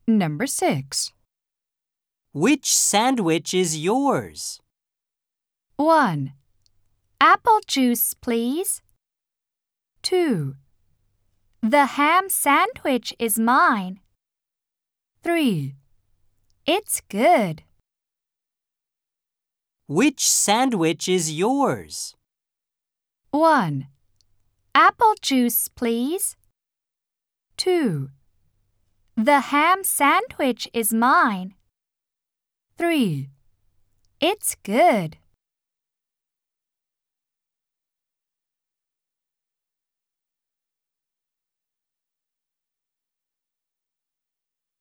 Number 6. Which sandwich is yours? 1. Apple juice, please. 2. The ham sandwich is mine. 3. It's good. Which sandwich is yours? 1. Apple juice, please. 2. The ham sandwich is mine. 3. It's good.